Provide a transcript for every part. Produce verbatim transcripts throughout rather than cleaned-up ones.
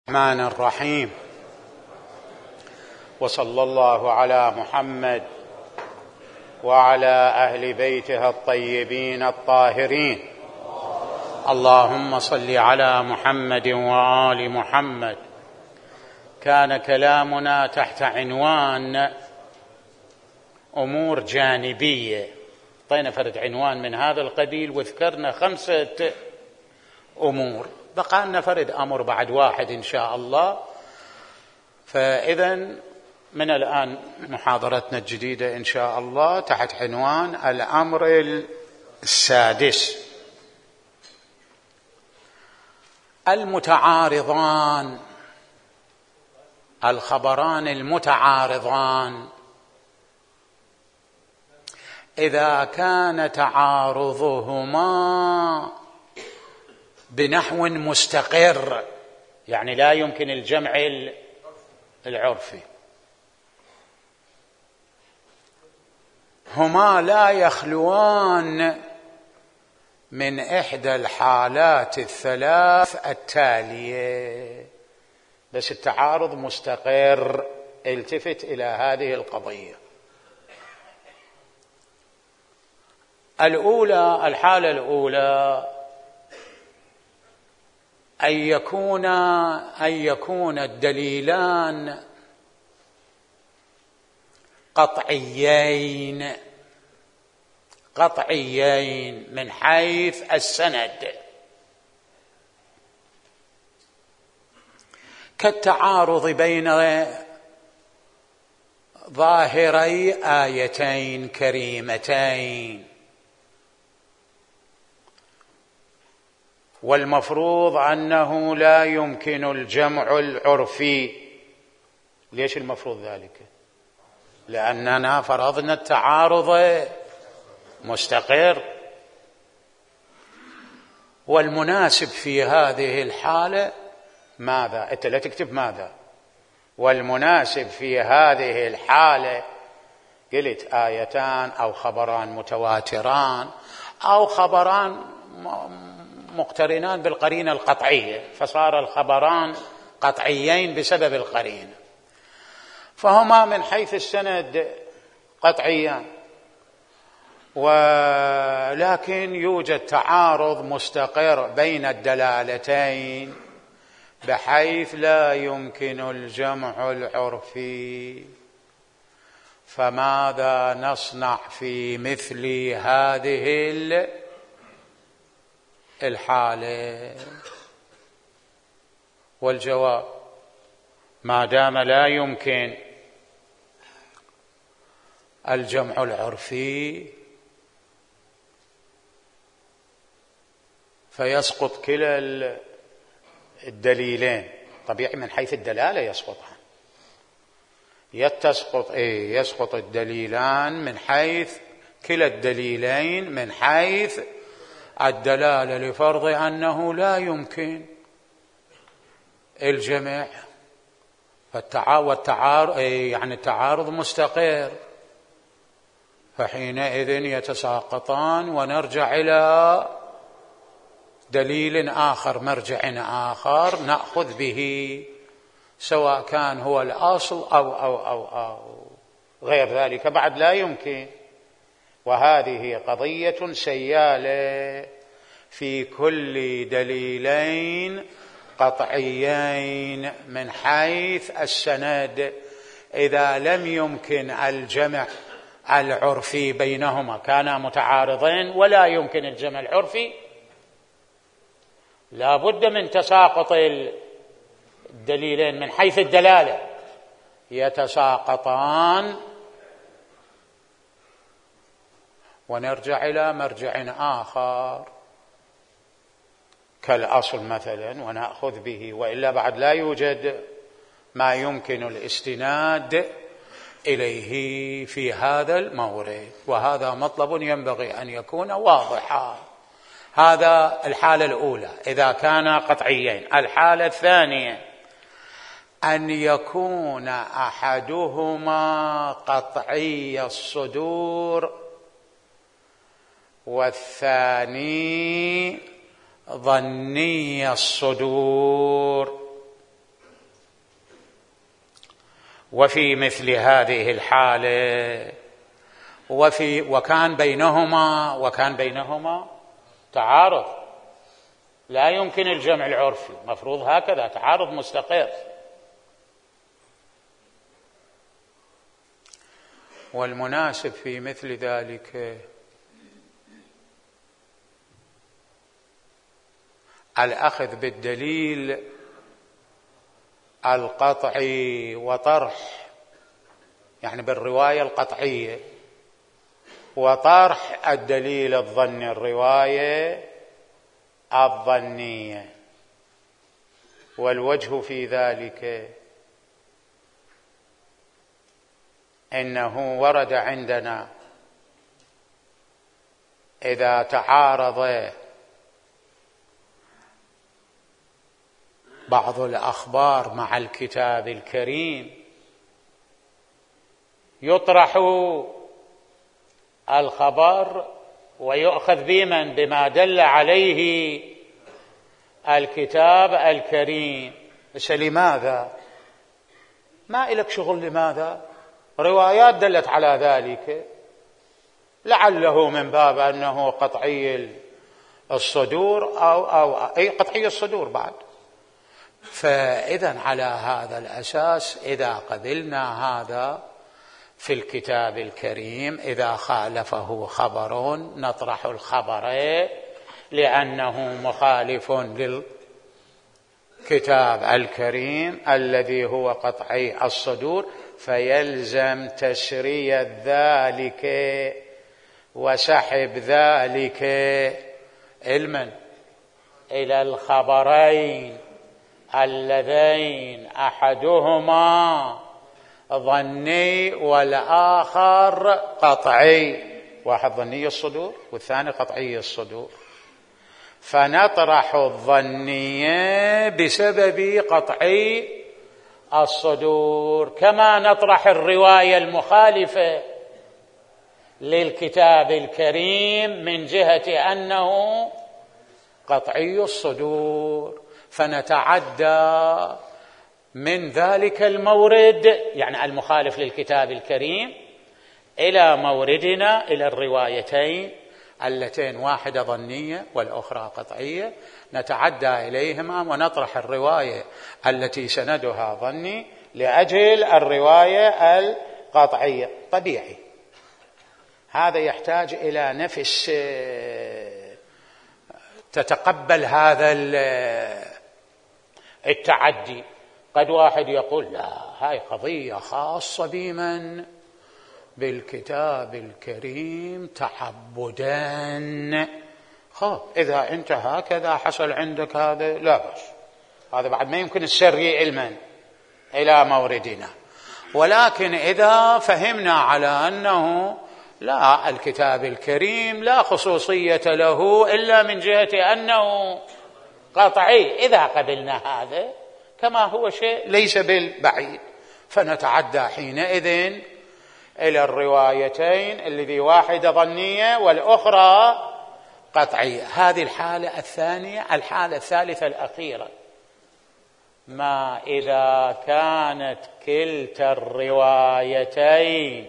الرحمن الرحيم. وصلى الله على محمد وعلى أهل بيته الطيبين الطاهرين. اللهم صل على محمد وآل محمد. كان كلامنا تحت عنوان أمور جانبية، طينا فرد عنوان من هذا القبيل وذكرنا خمسة أمور، بقى لنا فرد أمر بعد واحد إن شاء الله. فإذا من الآن محاضرتنا الجديدة إن شاء الله تحت عنوان الأمر السادس: المتعارضان، الخبران المتعارضان إذا كان تعارضهما بنحو مستقر، يعني لا يمكن الجمع العرفي، هما لا يخلوان من إحدى الحالات الثلاث التالية، بس التعارض مستقر. التفت إلى هذه القضية. الأولى، الحالة الأولى أن يكون أن يكون الدليلان قطعيين قطعيين من حيث السند، كالتعارض بين ظاهري آيتين كريمتين، والمفروض أنه لا يمكن الجمع العرفي. ليش المفروض ذلك؟ لأننا فرضنا التعارض مستقر، والمناسب في هذه الحالة ماذا؟ أنت لا تكتب ماذا، والمناسب في هذه الحالة قلت آيتان أو خبران متواتران أو خبران مقترنان بالقرينة القطعية، فصار الخبران قطعيين بسبب القرينة، فهما من حيث السند قطعيان، ولكن يوجد تعارض مستقر بين الدلالتين بحيث لا يمكن الجمع العرفي. فماذا نصنع في مثل هذه الحالة؟ والجواب: ما دام لا يمكن الجمع العرفي فيسقط كلا الدليلين. طبيعي من حيث الدلالة يسقطان، يتسقط إيه يسقط الدليلان من حيث كلا الدليلين من حيث الدلالة لفرض أنه لا يمكن الجمع، فالتعارض يعني التعارض مستقر، فحينئذ يتساقطان ونرجع إلى دليل آخر، مرجع آخر نأخذ به، سواء كان هو الأصل أو أو أو أو غير ذلك، بعد لا يمكن. وهذه قضية سيالة في كل دليلين قطعيين من حيث السند، إذا لم يمكن الجمع العرفي بينهما، كانا متعارضين ولا يمكن الجمع العرفي، لا بد من تساقط الدليلين من حيث الدلالة، يتساقطان ونرجع إلى مرجع آخر كالأصل مثلا ونأخذ به، وإلا بعد لا يوجد ما يمكن الاستناد إليه في هذا المورد، وهذا مطلب ينبغي أن يكون واضحا. هذا الحالة الأولى إذا كان قطعيين. الحالة الثانية أن يكون أحدهما قطعي الصدور والثاني ظني الصدور. وفي مثل هذه الحالة وفي وكان بينهما وكان بينهما تعارض، لا يمكن الجمع العرفي، مفروض هكذا تعارض مستقر. والمناسب في مثل ذلك الأخذ بالدليل القطعي وطرح، يعني بالرواية القطعية، وطرح الدليل الظني، الرواية الظنية. والوجه في ذلك إنه ورد عندنا إذا تعارض بعض الأخبار مع الكتاب الكريم يطرح الخبر ويؤخذ بمن بما دل عليه الكتاب الكريم. بس لماذا؟ ما إلك شغل لماذا، روايات دلت على ذلك، لعله من باب أنه قطعي الصدور أو, أو أي قطعي الصدور بعد. فإذا على هذا الأساس إذا قبلنا هذا في الكتاب الكريم، إذا خالفه خبر نطرح الخبر لأنه مخالف للكتاب الكريم الذي هو قطعي الصدور، فيلزم تسرية ذلك وسحب ذلك علما إلى الخبرين اللذين أحدهما ظني والآخر قطعي، واحد ظني الصدور والثاني قطعي الصدور، فنطرح الظنية بسبب قطعي الصدور، كما نطرح الرواية المخالفة للكتاب الكريم من جهة أنه قطعي الصدور، فنتعدى من ذلك المورد يعني المخالف للكتاب الكريم إلى موردنا، إلى الروايتين اللتين واحدة ظنية والأخرى قطعية، نتعدى إليهما ونطرح الرواية التي سندها ظني لأجل الرواية القطعية. طبيعي هذا يحتاج إلى نفس تتقبل هذا التعدي. قد واحد يقول لا، هاي قضية خاصة بمن؟ بالكتاب الكريم تعبدا. خب إذا أنت هكذا حصل عندك هذا لا بأس، هذا بعد ما يمكن السري علما إلى موردنا. ولكن إذا فهمنا على أنه لا، الكتاب الكريم لا خصوصية له إلا من جهة أنه قطعي، إذا قبلنا هذا كما هو شيء ليس بالبعيد، فنتعدى حينئذ إلى الروايتين الذي واحدة ظنية والأخرى قطعية. هذه الحالة الثانية. الحالة الثالثة الأخيرة، ما إذا كانت كلتا الروايتين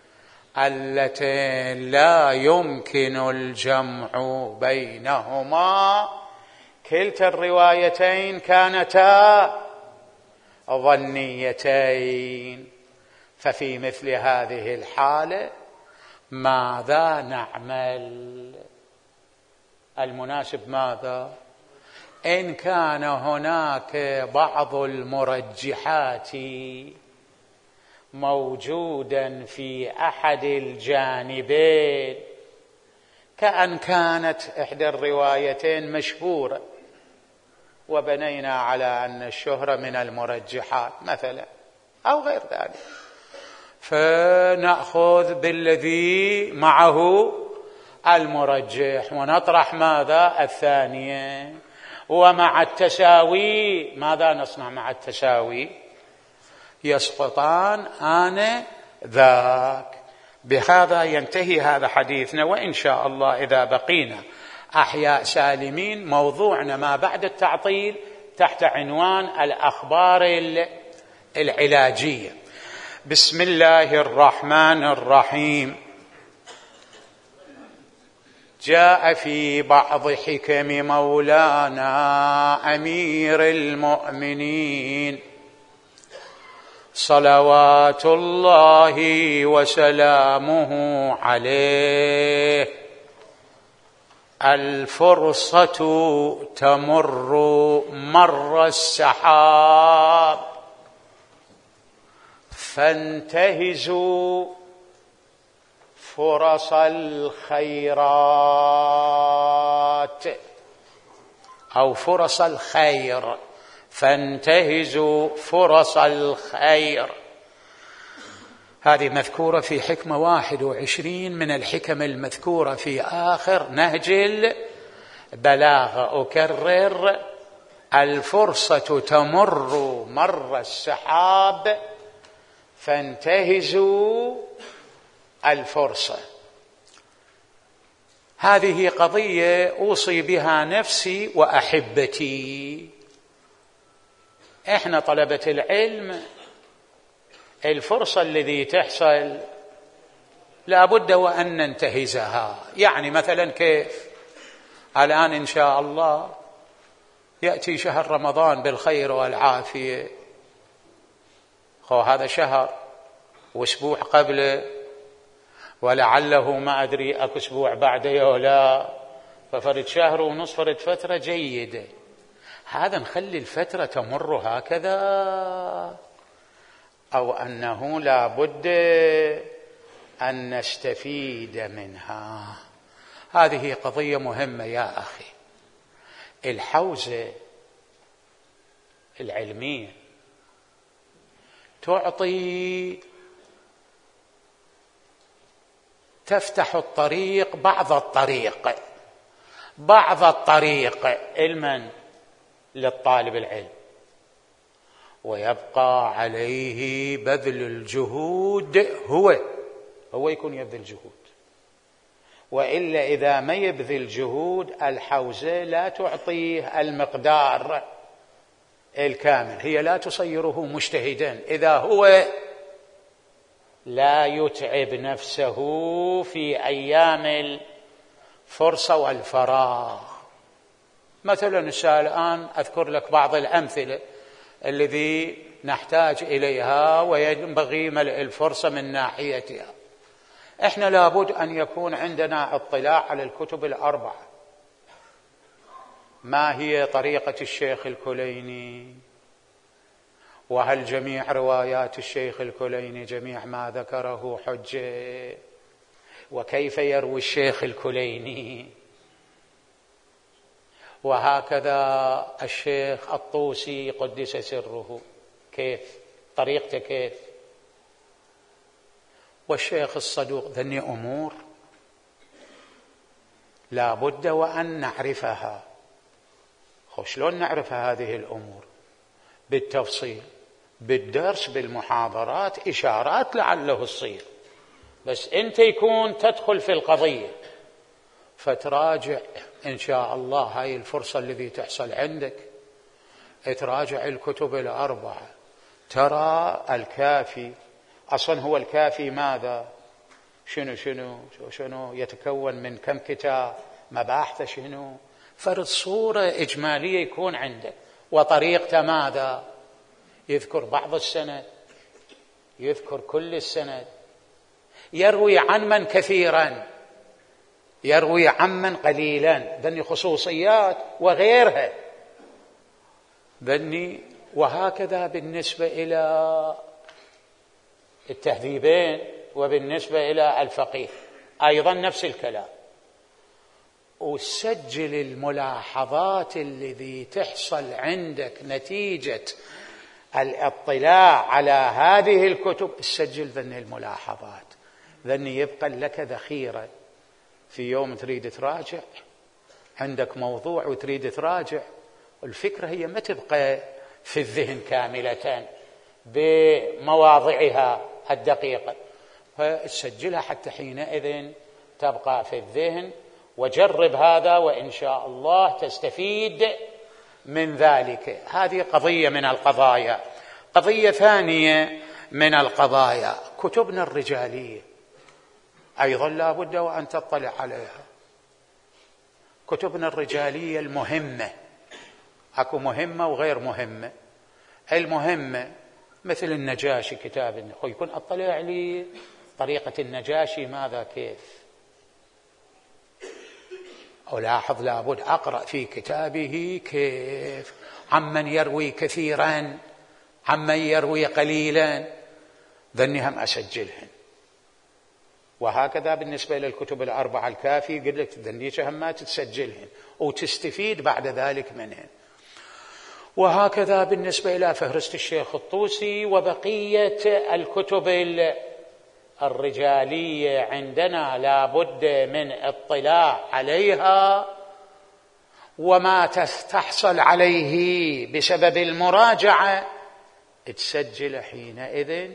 اللتين لا يمكن الجمع بينهما، كلتا الروايتين كانتا ظنيتين، ففي مثل هذه الحالة ماذا نعمل؟ المناسب ماذا؟ إن كان هناك بعض المرجحات موجودا في أحد الجانبين، كأن كانت إحدى الروايتين مشهورة وبنينا على أن الشهرة من المرجحات مثلا أو غير ذلك، فنأخذ بالذي معه المرجح ونطرح ماذا؟ الثانية. ومع التساوي ماذا نصنع مع التساوي؟ يسقطان آن ذاك. بهذا ينتهي هذا حديثنا، وإن شاء الله إذا بقينا أحياء سالمين موضوعنا ما بعد التعطيل تحت عنوان الأخبار العلاجية. بسم الله الرحمن الرحيم. جاء في بعض حكم مولانا أمير المؤمنين صلوات الله وسلامه عليه: الفرصة تمر مر السحاب فانتهزوا فرص الخيرات أو فرص الخير، فانتهزوا فرص الخير. هذه مذكورة في حكمة واحد وعشرين من الحكم المذكورة في آخر نهج البلاغة. أكرر: الفرصة تمر مر السحاب فانتهزوا الفرصة. هذه قضية أوصي بها نفسي وأحبتي. إحنا طلبة العلم الفرصة الذي تحصل لا بد وأن ننتهزها. يعني مثلا كيف الآن إن شاء الله يأتي شهر رمضان بالخير والعافية، خو هذا شهر واسبوع قبله ولعله ما أدري أكو أسبوع بعده ولا، ففرد شهر ونصف فرد فترة جيدة. هذا نخلي الفترة تمر هكذا، أو أنه لا بد أن نستفيد منها؟ هذه قضية مهمة يا أخي. الحوزة العلمية تعطي تفتح الطريق بعض الطريق بعض الطريق علما للطالب العلم، ويبقى عليه بذل الجهود. هو هو يكون يبذل جهود، وإلا إذا ما يبذل جهود الحوزة لا تعطيه المقدار الكامل، هي لا تصيره مجتهدا إذا هو لا يتعب نفسه في أيام الفرصة والفراغ. مثلا الآن أذكر لك بعض الأمثلة الذي نحتاج إليها وينبغي ملء الفرصة من ناحيتها. إحنا لابد أن يكون عندنا اطلاع على الكتب الأربعة. ما هي طريقة الشيخ الكليني؟ وهل جميع روايات الشيخ الكليني جميع ما ذكره حجة؟ وكيف يروي الشيخ الكليني؟ وهكذا الشيخ الطوسي قدس سره، كيف طريقته كيف؟ والشيخ الصدوق. ذني أمور لا بد وأن نعرفها. شلون نعرف هذه الأمور؟ بالتفصيل، بالدرس، بالمحاضرات، إشارات لعله تصير، بس أنت يكون تدخل في القضية فتراجع إن شاء الله. هاي الفرصة الذي تحصل عندك، تراجع الكتب الأربعة، ترى الكافي. أصلا هو الكافي ماذا؟ شنو شنو شنو يتكون من كم كتاب؟ مباحث شنو؟ فرد صورة إجمالية يكون عندك. وطريقته ماذا؟ يذكر بعض السند، يذكر كل السند، يروي عن من كثيرا، يروي عن من قليلا، ذني خصوصيات وغيرها ذني. وهكذا بالنسبة إلى التهذيبين وبالنسبة إلى الفقيه أيضا نفس الكلام. وسجل الملاحظات التي تحصل عندك نتيجة الاطلاع على هذه الكتب. سجل ذني الملاحظات، ذني يبقى لك ذخيرة. في يوم تريد تراجع، عندك موضوع وتريد تراجع، الفكرة هي ما تبقى في الذهن كاملة بمواضعها الدقيقة، فسجلها حتى حينئذ تبقى في الذهن. وجرب هذا وإن شاء الله تستفيد من ذلك. هذه قضية من القضايا. قضية ثانية من القضايا. كتبنا الرجالية أيضا لا بد وأن تطلع عليها. كتبنا الرجالية المهمة، أكو مهمة وغير مهمة. المهمة مثل النجاشي، كتاب يكون أطلع لي طريقة النجاشي ماذا كيف، ألاحظ لابد أقرأ في كتابه كيف، عمن يروي كثيرا عمن يروي قليلا، ذني هم أسجلهن. وهكذا بالنسبة للكتب الأربعة الكافي قلت لك ذنيك هم ما تسجلهن وتستفيد بعد ذلك منهن. وهكذا بالنسبة إلى فهرست الشيخ الطوسي وبقية الكتب الرجالية عندنا لا بد من اطلاع عليها، وما تحصل عليه بسبب المراجعة تسجل حينئذ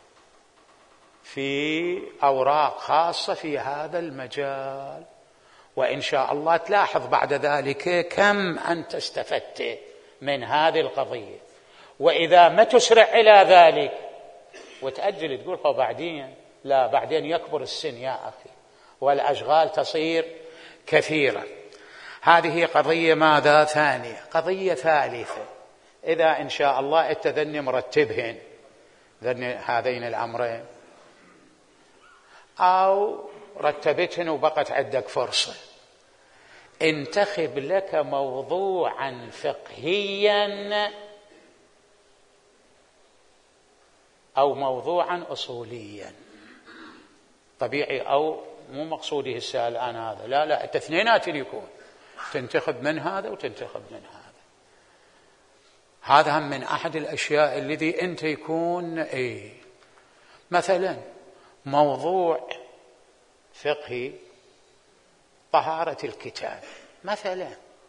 في أوراق خاصة في هذا المجال، وإن شاء الله تلاحظ بعد ذلك كم أنت استفدت من هذه القضية. وإذا ما تسرع إلى ذلك وتأجل تقول هو بعدين، لا، بعدين يكبر السن يا أخي والأشغال تصير كثيرة. هذه قضية ماذا ثانية. قضية ثالثة، إذا إن شاء الله اتذني مرتبهن هذين الأمرين أو رتبتهن وبقت عندك فرصة، انتخب لك موضوعا فقهيا أو موضوعا أصوليا. طبيعي أو مو مقصودي السؤال الآن هذا، لا لا الاثنينات يكون تنتخب من هذا وتنتخب من هذا. هذا هم من أحد الأشياء الذي أنت يكون إيه مثلا موضوع فقهي طهارة الكتاب مثلا،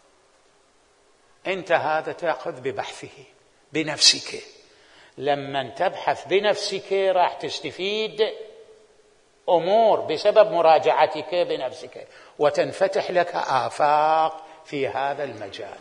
أنت هذا تأخذ ببحثه بنفسك. لما تبحث بنفسك راح تستفيد أمور بسبب مراجعتك بنفسك، وتنفتح لك آفاق في هذا المجال.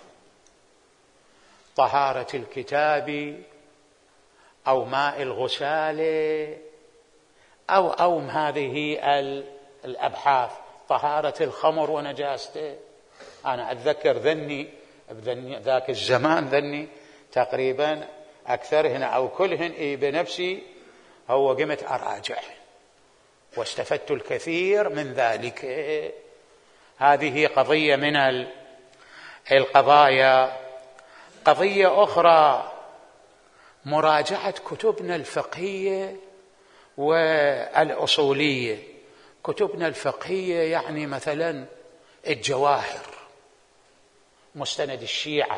طهارة الكتاب أو ماء الغسالة أو أو هذه الأبحاث، طهارة الخمر ونجاسته. أنا أتذكر ذني ذاك الزمان ذني تقريبا أكثرهن أو كلهن إيه بنفسي هو قمت أراجعهن واستفدت الكثير من ذلك. هذه قضية من القضايا. قضية أخرى مراجعة كتبنا الفقهية والأصولية. كتبنا الفقهية يعني مثلا الجواهر، مستند الشيعة،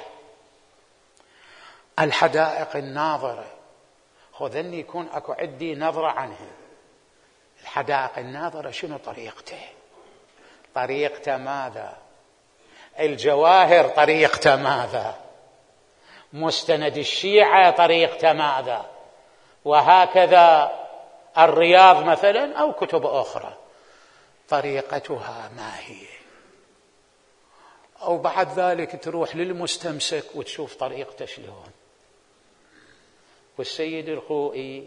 الحدائق الناظرة، خذني يكون أكو عندي نظرة عنها. الحدائق الناظرة شنو طريقته؟ طريقته ماذا؟ الجواهر طريقته ماذا؟ مستند الشيعة طريقته ماذا؟ وهكذا الرياض مثلا أو كتب أخرى طريقتها ما هي؟ أو بعد ذلك تروح للمستمسك وتشوف طريقته شلون، والسيد الخوئي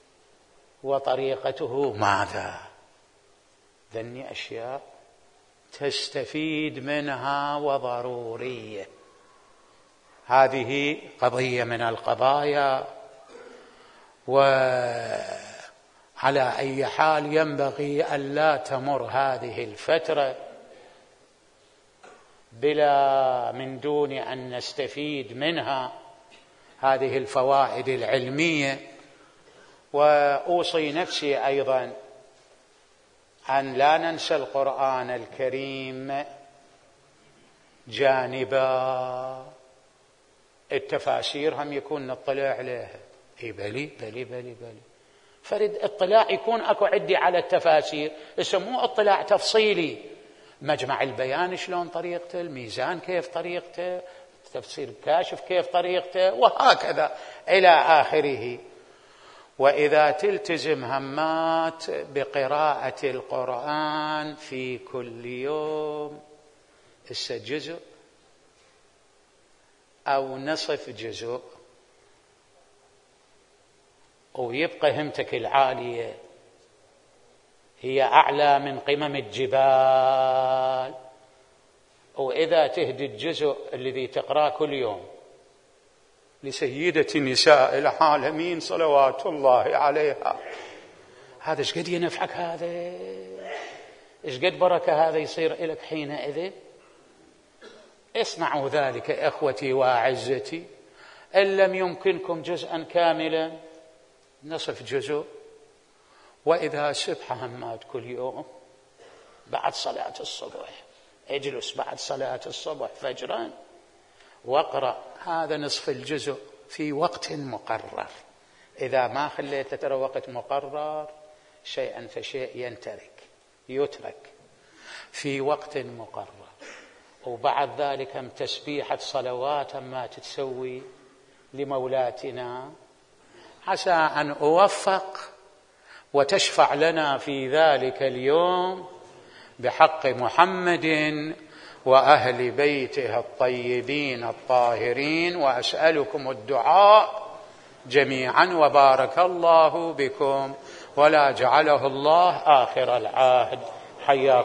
وطريقته ماذا. ذني أشياء تستفيد منها وضرورية. هذه قضية من القضايا. وعلى أي حال ينبغي أن لا تمر هذه الفترة بلا من دون أن نستفيد منها هذه الفوائد العلمية. وأوصي نفسي أيضا أن لا ننسى القرآن الكريم جانبا التفاسير هم يكون نطلع عليها. إيه بلي بلي بلي بلي فرد اطلاع يكون أكو عدي على التفاسير، يسموه اطلاع تفصيلي. مجمع البيان شلون طريقته، الميزان كيف طريقته، تفسير الكاشف كيف طريقته، وهكذا إلى آخره. وإذا تلتزم همات بقراءة القرآن في كل يوم جزء أو نصف جزء ويبقى همتك العالية هي أعلى من قمم الجبال. وإذا تهدي الجزء الذي تقرأ كل يوم لسيدة نساء العالمين صلوات الله عليها، هذا ايش قد ينفعك، هذا ايش قد بركة هذا يصير لك حينئذ. اصنعوا ذلك اخوتي واعزتي، ان لم يمكنكم جزءا كاملا نصف جزء. واذا سبحة همات كل يوم بعد صلاة الصبح اجلس بعد صلاة الصبح فجرا واقرأ هذا نصف الجزء في وقت مقرر. إذا ما خليت ترى وقت مقرر شيئا فشيء ينترك يترك في وقت مقرر. وبعد ذلك هم تسبيحة صلوات ما تتسوي لمولاتنا، عسى أن أوفق وتشفع لنا في ذلك اليوم بحق محمد وأهل بيته الطيبين الطاهرين. وأسألكم الدعاء جميعا، وبارك الله بكم ولا جعله الله آخر العهد. حياكم.